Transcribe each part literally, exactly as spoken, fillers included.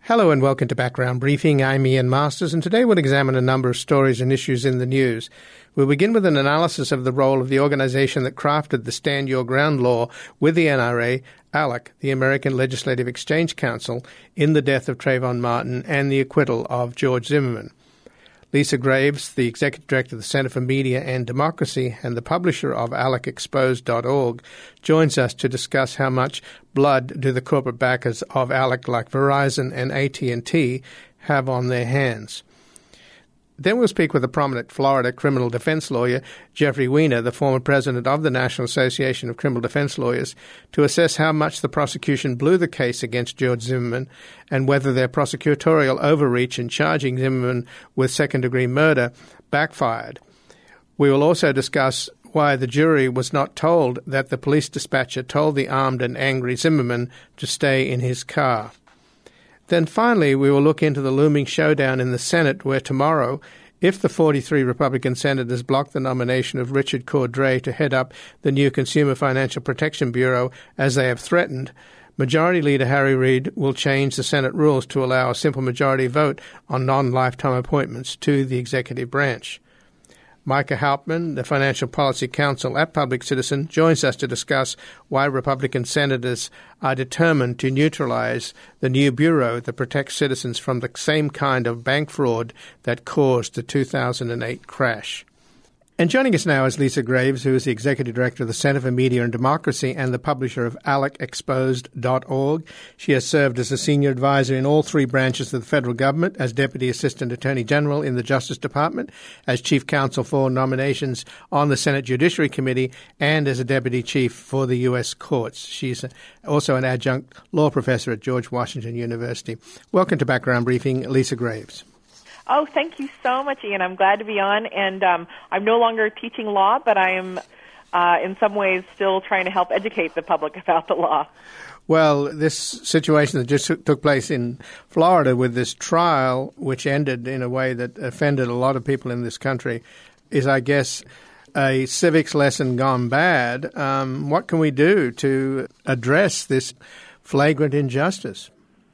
Hello and welcome to Background Briefing. I'm Ian Masters, and today we'll examine a number of stories and issues in the news. We'll begin with an analysis of the role of the organization that crafted the Stand Your Ground law with the N R A, ALEC, the American Legislative Exchange Council, in the death of Trayvon Martin and the acquittal of George Zimmerman. Lisa Graves, the Executive Director of the Center for Media and Democracy and the publisher of alec exposed dot org, joins us to discuss how much blood do the corporate backers of ALEC like Verizon and A T and T have on their hands. Then we'll speak with a prominent Florida criminal defense lawyer, Jeffrey Weiner, the former president of the National Association of Criminal Defense Lawyers, to assess how much the prosecution blew the case against George Zimmerman and whether their prosecutorial overreach in charging Zimmerman with second-degree murder backfired. We will also discuss why the jury was not told that the police dispatcher told the armed and angry Zimmerman to stay in his car. Then finally, we will look into the looming showdown in the Senate where tomorrow, if the forty-three Republican senators block the nomination of Richard Cordray to head up the new Consumer Financial Protection Bureau as they have threatened, Majority Leader Harry Reid will change the Senate rules to allow a simple majority vote on non-lifetime appointments to the executive branch. Micah Hauptman, the Financial Policy Counsel at Public Citizen, joins us to discuss why Republican senators are determined to neutralize the new bureau that protects citizens from the same kind of bank fraud that caused the two thousand eight crash. And joining us now is Lisa Graves, who is the Executive Director of the Center for Media and Democracy and the publisher of alec exposed dot org. She has served as a senior advisor in all three branches of the federal government, as Deputy Assistant Attorney General in the Justice Department, as Chief Counsel for Nominations on the Senate Judiciary Committee, and as a Deputy Chief for the U S Courts. She's also an adjunct law professor at George Washington University. Welcome to Background Briefing, Lisa Graves. Oh, thank you so much, Ian. I'm glad to be on. And um, I'm no longer teaching law, but I am uh, in some ways still trying to help educate the public about the law. Well, this situation that just took place in Florida with this trial, which ended in a way that offended a lot of people in this country, is, I guess, a civics lesson gone bad. Um, what can we do to address this flagrant injustice?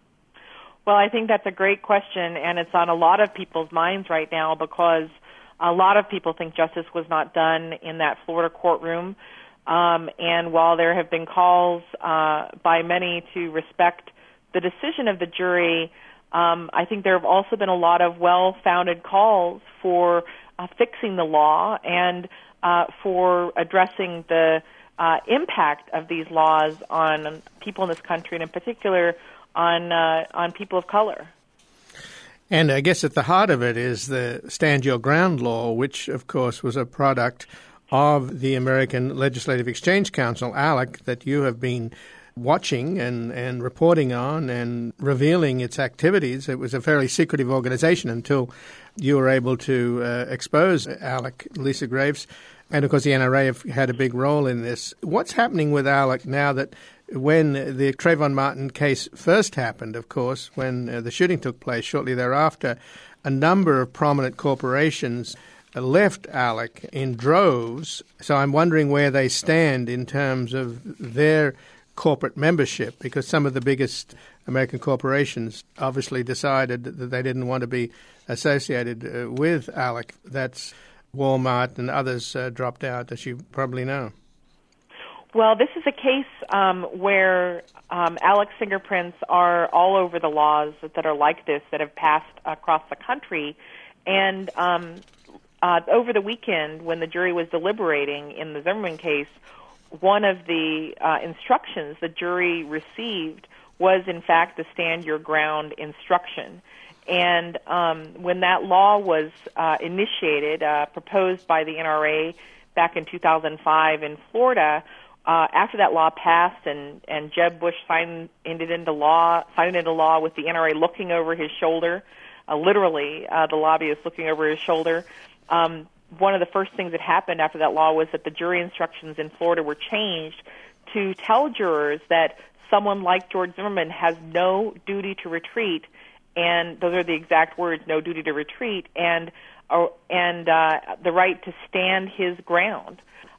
Well, I think that's a great question, and it's on a lot of people's minds right now because a lot of people think justice was not done in that Florida courtroom. Um, and while there have been calls uh, by many to respect the decision of the jury, um, I think there have also been a lot of well-founded calls for uh, fixing the law and uh, for addressing the uh, impact of these laws on people in this country, and in particular on uh, on people of color. And I guess at the heart of it is the Stand Your Ground law, which, of course, was a product of the American Legislative Exchange Council, ALEC, that you have been watching and, and reporting on and revealing its activities. It was a fairly secretive organization until you were able to uh, expose ALEC, Lisa Graves. And, of course, the N R A have had a big role in this. What's happening with ALEC now that when the Trayvon Martin case first happened, of course, when uh, the shooting took place shortly thereafter, a number of prominent corporations left ALEC in droves. So I'm wondering where they stand in terms of their corporate membership, because some of the biggest American corporations obviously decided that they didn't want to be associated uh, with ALEC. That's Walmart and others uh, dropped out, as you probably know. Well, this is a case um, where um, ALEC's fingerprints are all over the laws that are like this that have passed across the country. And um, uh, over the weekend, when the jury was deliberating in the Zimmerman case, one of the uh, instructions the jury received was, in fact, the Stand Your Ground instruction. And um, when that law was uh, initiated, uh, proposed by the N R A back in two thousand five in Florida, Uh, after that law passed and, and Jeb Bush signed it into law, signed it into law with the N R A looking over his shoulder, uh, literally uh, the lobbyist looking over his shoulder, um, one of the first things that happened after that law was that the jury instructions in Florida were changed to tell jurors that someone like George Zimmerman has no duty to retreat, and those are the exact words, no duty to retreat, and, uh, and uh, the right to stand his ground.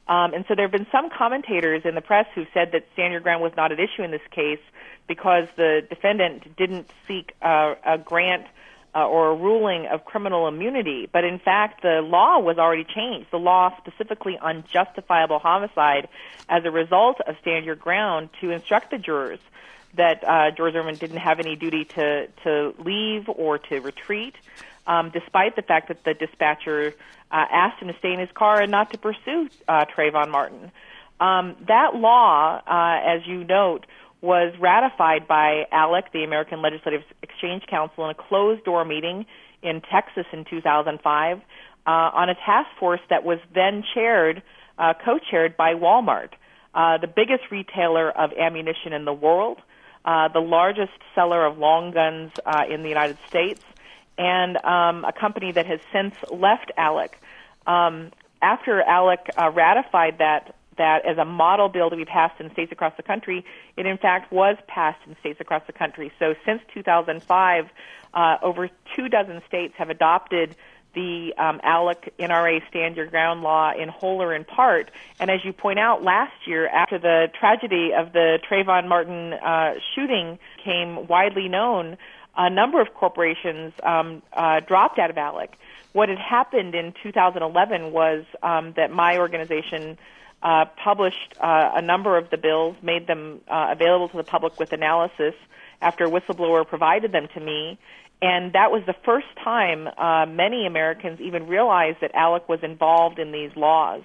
Um, and so there have been some commentators in the press who said that stand your ground was not at issue in this case because the defendant didn't seek uh, a grant uh, or a ruling of criminal immunity. But in fact, the law was already changed. The law specifically on justifiable homicide as a result of stand your ground to instruct the jurors that uh, George Zimmerman didn't have any duty to, to leave or to retreat, um, despite the fact that the dispatcher uh, asked him to stay in his car and not to pursue uh, Trayvon Martin. Um, that law, uh, as you note, was ratified by ALEC, the American Legislative Exchange Council, in a closed-door meeting in Texas in two thousand five uh, on a task force that was then chaired, uh, co-chaired by Walmart, uh, the biggest retailer of ammunition in the world, uh, the largest seller of long guns uh, in the United States, and um, a company that has since left ALEC. Um, after ALEC uh, ratified that that as a model bill to be passed in states across the country, it in fact was passed in states across the country. So since two thousand five, uh, over two dozen states have adopted the um, ALEC N R A Stand Your Ground law in whole or in part. And as you point out, last year, after the tragedy of the Trayvon Martin uh, shooting became widely known, a number of corporations um, uh, dropped out of ALEC. What had happened in two thousand eleven was um, that my organization Uh, published uh, a number of the bills, made them uh, available to the public with analysis after a whistleblower provided them to me. And that was the first time uh, many Americans even realized that ALEC was involved in these laws.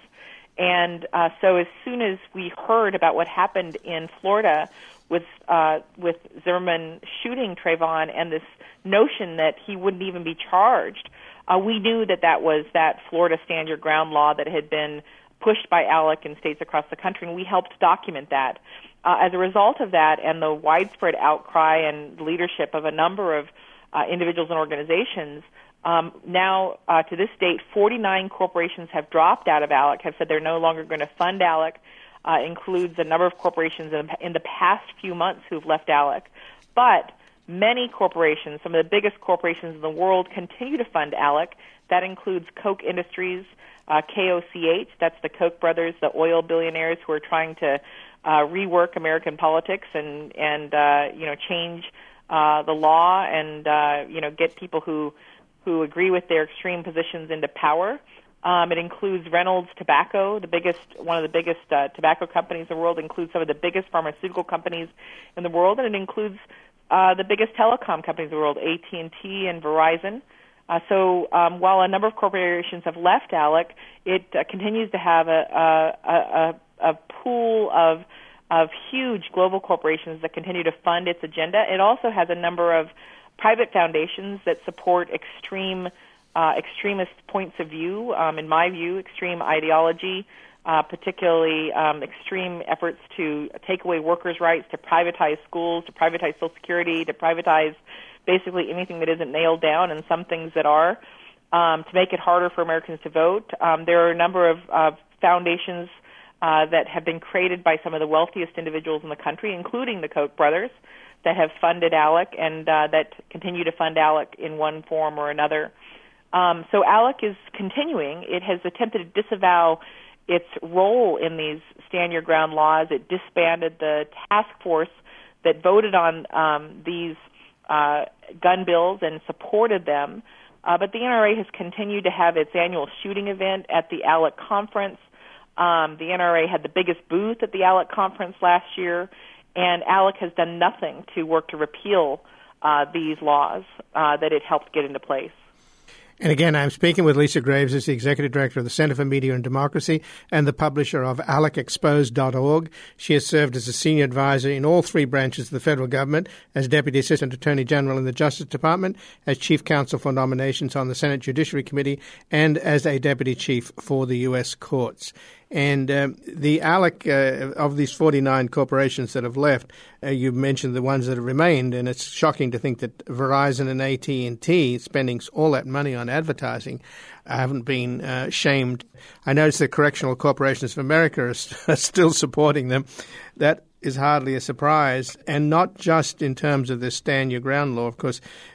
And uh, so as soon as we heard about what happened in Florida with uh, with Zimmerman shooting Trayvon and this notion that he wouldn't even be charged, uh, we knew that that was that Florida Stand Your Ground law that had been pushed by ALEC in states across the country, and we helped document that. Uh, as a result of that and the widespread outcry and leadership of a number of uh, individuals and organizations, um, now uh, to this date, forty-nine corporations have dropped out of ALEC, have said they're no longer going to fund ALEC, uh, includes a number of corporations in, in the past few months who've left ALEC. But many corporations, some of the biggest corporations in the world, continue to fund ALEC. That includes Koch Industries, Uh, K O C H, that's the Koch brothers, the oil billionaires who are trying to uh, rework American politics and and uh, you know change uh, the law and uh, you know get people who who agree with their extreme positions into power. Um, it includes Reynolds Tobacco, the biggest one of the biggest uh, tobacco companies in the world. It includes some of the biggest pharmaceutical companies in the world, and it includes uh, the biggest telecom companies in the world, A T and T and Verizon. Uh, so um, while a number of corporations have left ALEC, it uh, continues to have a, a, a, a pool of of huge global corporations that continue to fund its agenda. It also has a number of private foundations that support extreme uh, extremist points of view, um, in my view, extreme ideology, uh, particularly um, extreme efforts to take away workers' rights, to privatize schools, to privatize Social Security, to privatize basically anything that isn't nailed down, and some things that are, um, to make it harder for Americans to vote. Um, there are a number of uh, foundations uh, that have been created by some of the wealthiest individuals in the country, including the Koch brothers, that have funded ALEC and uh, that continue to fund ALEC in one form or another. Um, so ALEC is continuing. It has attempted to disavow its role in these Stand Your Ground laws. It disbanded the task force that voted on um, these Uh, gun bills and supported them. Uh, but the N R A has continued to have its annual shooting event at the ALEC conference. Um, the N R A had the biggest booth at the ALEC conference last year, and ALEC has done nothing to work to repeal uh, these laws uh, that it helped get into place. And again, I'm speaking with Lisa Graves, as the Executive Director of the Center for Media and Democracy and the publisher of alec exposed dot org. She has served as a senior advisor in all three branches of the federal government, as Deputy Assistant Attorney General in the Justice Department, as Chief Counsel for Nominations on the Senate Judiciary Committee, and as a Deputy Chief for the U S Courts. And um, the ALEC, uh, of these forty-nine corporations that have left, uh, you mentioned the ones that have remained, and it's shocking to think that Verizon and A T and T, spending all that money on advertising, haven't been uh, shamed. I notice that Correctional Corporations of America are, st- are still supporting them. That is hardly a surprise, and not just in terms of the Stand Your Ground law. Of course,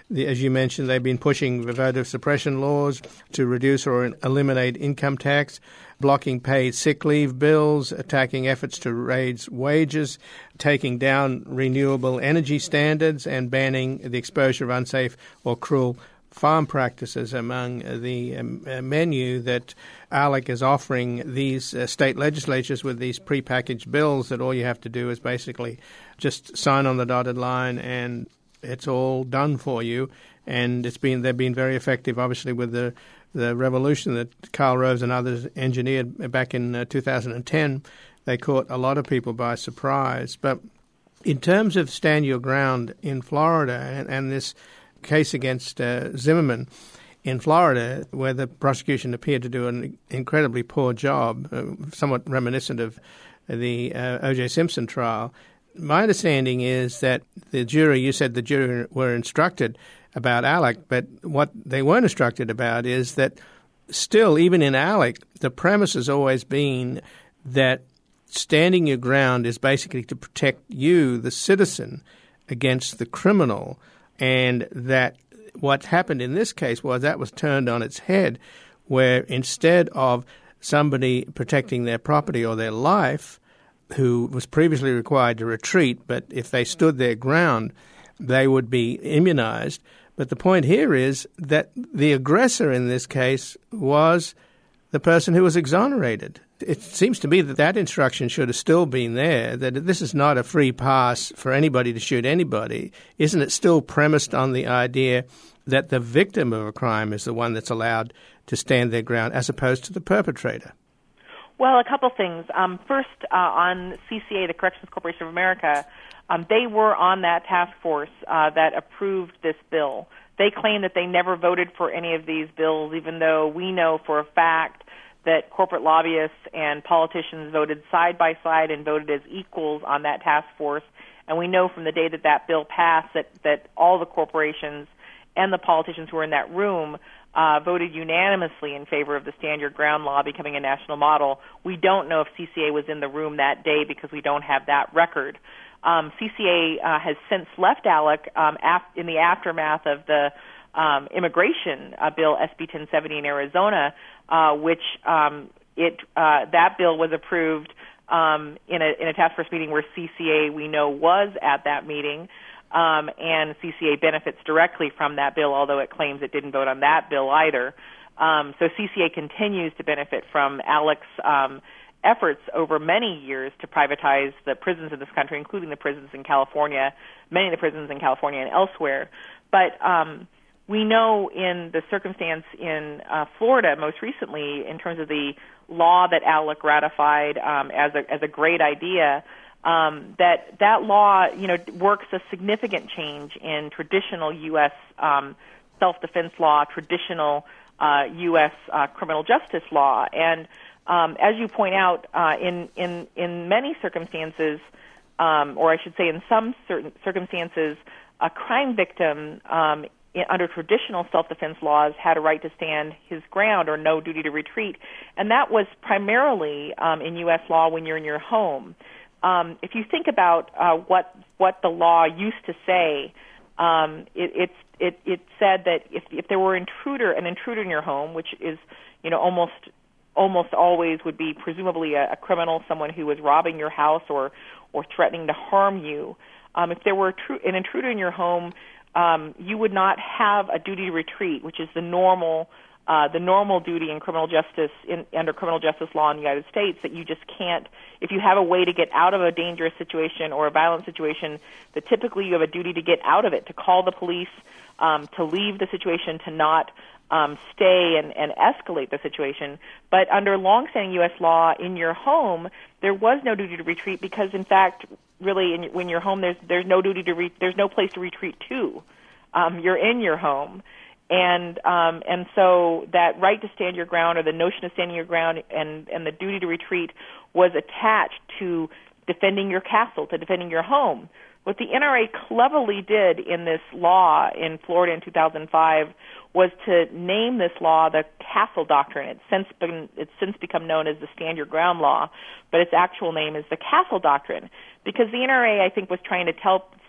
The, as you mentioned, they've been pushing the voter suppression laws to reduce or eliminate income tax, blocking paid sick leave bills, attacking efforts to raise wages, taking down renewable energy standards, and banning the exposure of unsafe or cruel farm practices among the um, uh, menu that ALEC is offering these uh, state legislatures with these prepackaged bills that all you have to do is basically just sign on the dotted line and it's all done for you. And it's been they've been very effective, obviously, with the the revolution that Karl Rove and others engineered back in uh, two thousand ten. They caught a lot of people by surprise. But in terms of stand your ground in Florida and, and this case against uh, Zimmerman in Florida, where the prosecution appeared to do an incredibly poor job, uh, somewhat reminiscent of the uh, O J Simpson trial. My understanding is that the jury, you said the jury were instructed about ALEC, but what they weren't instructed about is that still, even in ALEC, the premise has always been that standing your ground is basically to protect you, the citizen, against the criminal. And that what happened in this case was that was turned on its head, where instead of somebody protecting their property or their life, who was previously required to retreat, but if they stood their ground, they would be immunized. But the point here is that the aggressor in this case was the person who was exonerated. It seems to me that that instruction should have still been there, that this is not a free pass for anybody to shoot anybody. Isn't it still premised on the idea that the victim of a crime is the one that's allowed to stand their ground as opposed to the perpetrator? Well, a couple things. Um, first, uh, on C C A, the Corrections Corporation of America, um, they were on that task force uh, that approved this bill. They claim that they never voted for any of these bills, even though we know for a fact that corporate lobbyists and politicians voted side by side and voted as equals on that task force. And we know from the day that that bill passed that, that all the corporations and the politicians who were in that room uh, voted unanimously in favor of the Stand Your Ground law becoming a national model. We don't know if C C A was in the room that day because we don't have that record. Um, C C A uh, has since left ALEC um, af- in the aftermath of the um, immigration uh, bill, S B ten seventy in Arizona, uh, which um, it uh, that bill was approved um, in a in a task force meeting where C C A, we know, was at that meeting. Um, and C C A benefits directly from that bill, although it claims it didn't vote on that bill either. Um, so C C A continues to benefit from ALEC's um, efforts over many years to privatize the prisons in this country, including the prisons in California, many of the prisons in California and elsewhere. But um, we know in the circumstance in uh, Florida most recently, in terms of the law that ALEC ratified um, as a as a great idea, Um, that that law, you know, works a significant change in traditional U S um, self-defense law, traditional uh, U S uh, criminal justice law, and um, as you point out, uh, in in in many circumstances, um, or I should say, in some certain circumstances, a crime victim um, in, under traditional self-defense laws had a right to stand his ground or no duty to retreat, and that was primarily um, in U S law when you're in your home. Um, if you think about uh, what what the law used to say, um, it, it's it, it said that if if there were intruder an intruder in your home, which is you know almost almost always would be presumably a, a criminal, someone who was robbing your house or or threatening to harm you. Um, if there were tru- an intruder in your home, um, you would not have a duty to retreat, which is the normal. Uh, the normal duty in criminal justice, in, under criminal justice law in the United States, that you just can't, if you have a way to get out of a dangerous situation or a violent situation, that typically you have a duty to get out of it, to call the police, um, to leave the situation, to not um, stay and, and escalate the situation. But under longstanding U S law, in your home, there was no duty to retreat because, in fact, really, in, when you're home, there's there's no duty to re- there's no place to retreat to. Um, you're in your home. And um, and so that right to stand your ground, or the notion of standing your ground, and, and the duty to retreat was attached to defending your castle, to defending your home. What the N R A cleverly did in this law in Florida in two thousand five was to name this law the Castle Doctrine. It's since been it's since become known as the Stand Your Ground Law, but its actual name is the Castle Doctrine, because the N R A, I think, was trying to tell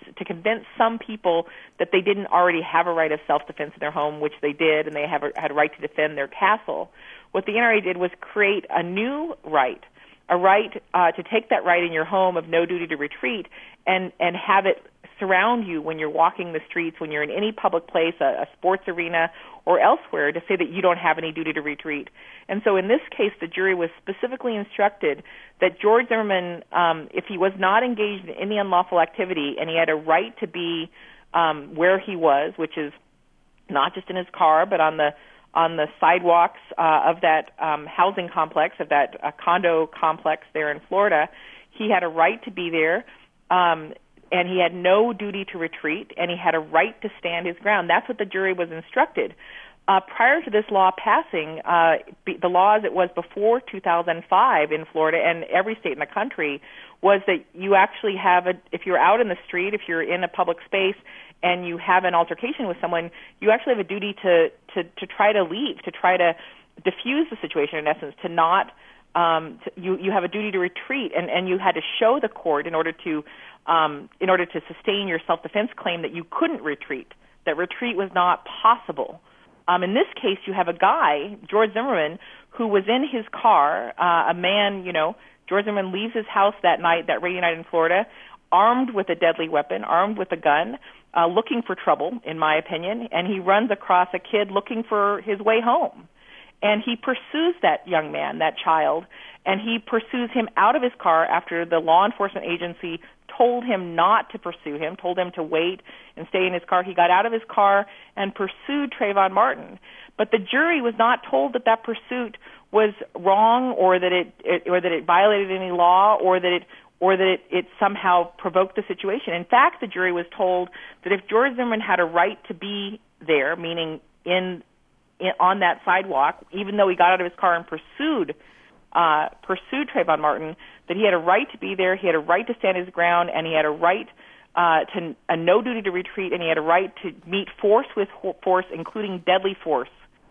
to convince some people that they didn't already have a right of self-defense in their home, which they did, and they have a, had a right to defend their castle. What the N R A did was create a new right, a right uh, to take that right in your home of no duty to retreat and, and have it surround you when you're walking the streets, when you're in any public place, a, a sports arena or elsewhere, to say that you don't have any duty to retreat. And so in this case, the jury was specifically instructed that George Zimmerman, um, if he was not engaged in any unlawful activity and he had a right to be um, where he was, which is not just in his car, but on the on the sidewalks uh, of that um, housing complex, of that uh, condo complex there in Florida, he had a right to be there. Um, and he had no duty to retreat, and he had a right to stand his ground. That's what the jury was instructed. Uh, prior to this law passing, uh, be, the law as it was before two thousand five in Florida and every state in the country was that you actually have a, if you're out in the street, if you're in a public space, and you have an altercation with someone, you actually have a duty to, to, to try to leave, to try to diffuse the situation, in essence, to not, um, to, you, you have a duty to retreat, and, and you had to show the court in order to Um, in order to sustain your self-defense claim that you couldn't retreat, that retreat was not possible. Um, in this case, you have a guy, George Zimmerman, who was in his car, uh, a man, you know, George Zimmerman leaves his house that night, that rainy night in Florida, armed with a deadly weapon, armed with a gun, uh, looking for trouble, in my opinion, and he runs across a kid looking for his way home. And he pursues that young man, that child, and he pursues him out of his car after the law enforcement agency told him not to pursue him, told him to wait and stay in his car. He got out of his car and pursued Trayvon Martin. But the jury was not told that that pursuit was wrong, or that it, it or that it violated any law, or that it or that it, it somehow provoked the situation. In fact, the jury was told that if George Zimmerman had a right to be there, meaning in, in on that sidewalk, even though he got out of his car and pursued uh, pursued Trayvon Martin, that he had a right to be there, he had a right to stand his ground, and he had a right uh, to a no duty to retreat, and he had a right to meet force with force, including deadly force.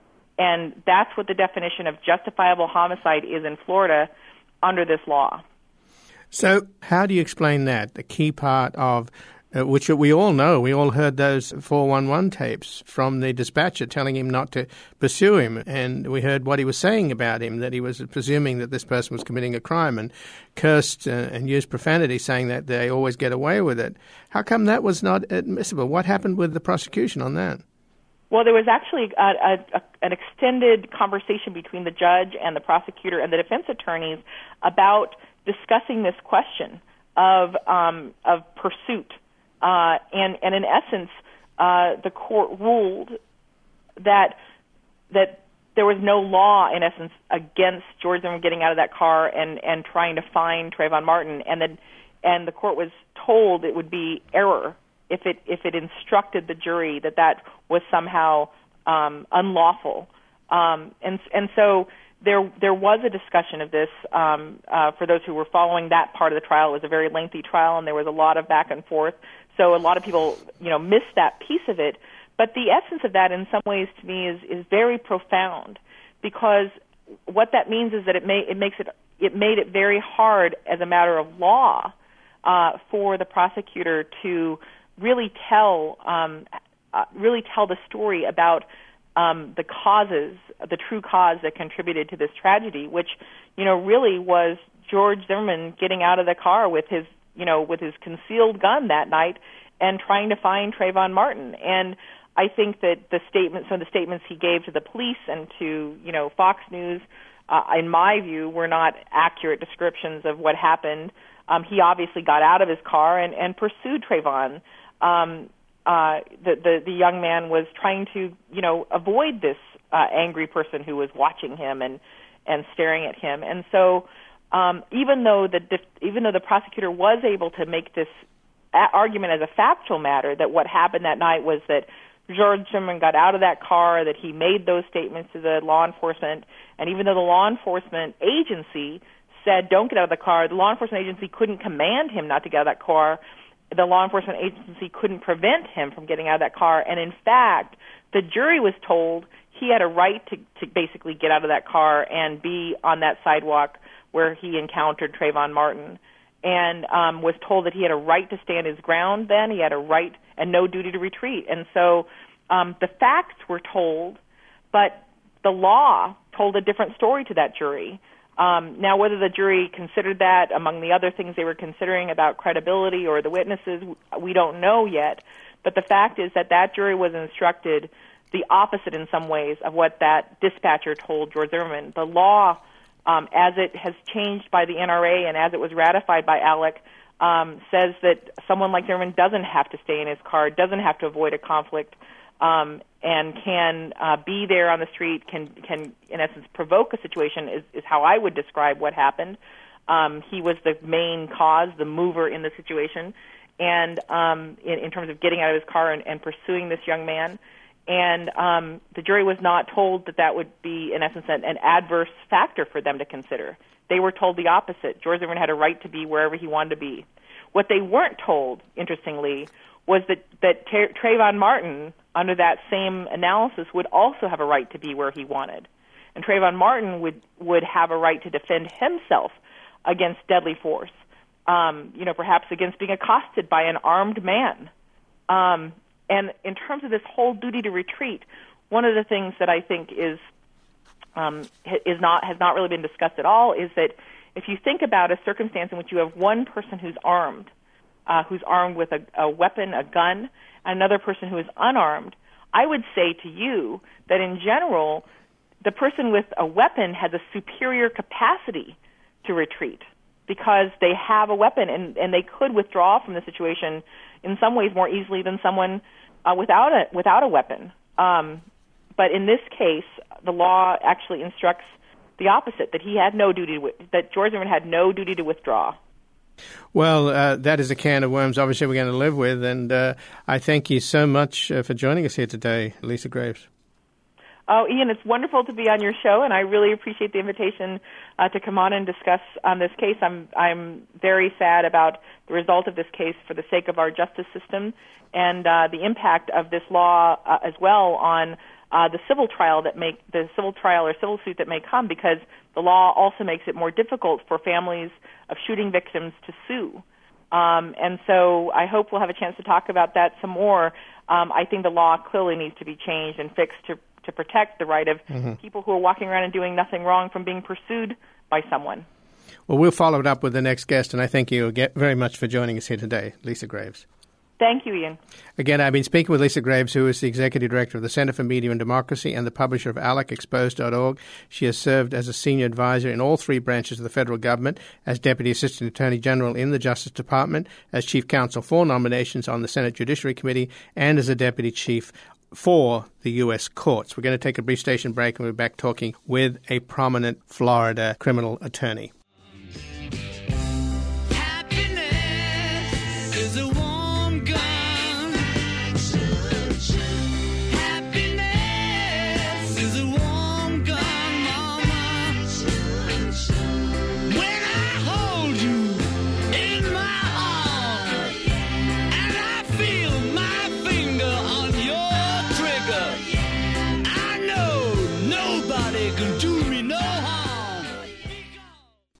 And that's what the definition of justifiable homicide is in Florida under this law. So how do you explain that? The key part of Uh, which we all know, we all heard those four one one tapes from the dispatcher telling him not to pursue him, and we heard what he was saying about him, that he was presuming that this person was committing a crime, and cursed uh, and used profanity, saying that they always get away with it. How come that was not admissible? What happened with the prosecution on that? Well, there was actually a, a, a, an extended conversation between the judge and the prosecutor and the defense attorneys about discussing this question of um, of pursuit. Uh, and, and in essence, uh, the court ruled that that there was no law, in essence, against George Zimmerman getting out of that car and, and trying to find Trayvon Martin, and then and the court was told it would be error if it if it instructed the jury that that was somehow um, unlawful, um, and and so. There, there was a discussion of this. Um, uh, for those who were following that part of the trial, it was a very lengthy trial, and there was a lot of back and forth. So a lot of people, you know, missed that piece of it. But the essence of that, in some ways, to me, is is very profound, because what that means is that it may it makes it it made it very hard as a matter of law uh, for the prosecutor to really tell um, uh, really tell the story about. Um, the causes, the true cause that contributed to this tragedy, which, you know, really was George Zimmerman getting out of the car with his, you know, with his concealed gun that night and trying to find Trayvon Martin. And I think that the statements, some of the statements he gave to the police and to, you know, Fox News, uh, in my view, were not accurate descriptions of what happened. Um, he obviously got out of his car and, and pursued Trayvon. Um, Uh, the, the the young man was trying to, you know, avoid this uh, angry person who was watching him and, and staring at him. And so, um, even though the even though the prosecutor was able to make this a- argument as a factual matter that what happened that night was that George Zimmerman got out of that car, that he made those statements to the law enforcement, and even though the law enforcement agency said don't get out of the car, the law enforcement agency couldn't command him not to get out of that car. The law enforcement agency couldn't prevent him from getting out of that car. And in fact, the jury was told he had a right to, to basically get out of that car and be on that sidewalk where he encountered Trayvon Martin. and um, was told that he had a right to stand his ground then. He had a right and no duty to retreat. And so um, the facts were told, but the law told a different story to that jury. Um, now, whether the jury considered that among the other things they were considering about credibility or the witnesses, we don't know yet. But the fact is that that jury was instructed the opposite in some ways of what that dispatcher told George Zimmerman. The law, um, as it has changed by the N R A and as it was ratified by ALEC, um, says that someone like Zimmerman doesn't have to stay in his car, doesn't have to avoid a conflict, um, and can uh, be there on the street, can, can in essence provoke a situation, is, is how I would describe what happened. Um, he was the main cause, the mover in the situation, and um, in, in terms of getting out of his car and, and pursuing this young man. And um, the jury was not told that that would be, in essence, an, an adverse factor for them to consider. They were told the opposite. George Zimmerman had a right to be wherever he wanted to be. What they weren't told, interestingly, was that, that Tra- Trayvon Martin, under that same analysis, would also have a right to be where he wanted. And Trayvon Martin would, would have a right to defend himself against deadly force, um, you know, perhaps against being accosted by an armed man. Um, and in terms of this whole duty to retreat, one of the things that I think is um, is not has not really been discussed at all is that if you think about a circumstance in which you have one person who's armed, uh, who's armed with a, a weapon, a gun, and another person who is unarmed, I would say to you that in general, the person with a weapon has a superior capacity to retreat because they have a weapon and, and they could withdraw from the situation in some ways more easily than someone uh, without a without a weapon. Um, but in this case, the law actually instructs the opposite, that he had no duty, to, that George Zimmerman had no duty to withdraw. Well, uh, that is a can of worms, obviously, we're going to live with. And uh, I thank you so much uh, for joining us here today, Lisa Graves. Oh, Ian, it's wonderful to be on your show, and I really appreciate the invitation uh, to come on and discuss on this case. I'm I'm very sad about the result of this case for the sake of our justice system and uh, the impact of this law uh, as well on uh, the civil trial that make the civil trial or civil suit that may come, because the law also makes it more difficult for families of shooting victims to sue. Um, and so I hope we'll have a chance to talk about that some more. Um, I think the law clearly needs to be changed and fixed to to protect the right of mm-hmm. people who are walking around and doing nothing wrong from being pursued by someone. Well, we'll follow it up with the next guest, and I thank you very much for joining us here today, Lisa Graves. Thank you, Ian. Again, I've been speaking with Lisa Graves, who is the Executive Director of the Center for Media and Democracy and the publisher of alec exposed dot org. She has served as a senior advisor in all three branches of the federal government, as Deputy Assistant Attorney General in the Justice Department, as Chief Counsel for Nominations on the Senate Judiciary Committee, and as a Deputy Chief for the U S courts. We're going to take a brief station break, and we're back talking with a prominent Florida criminal attorney. Happiness is a warm gun. Happiness is a warm gun, mama. When I hold you in my arms and I feel my finger on your trigger, I know nobody can do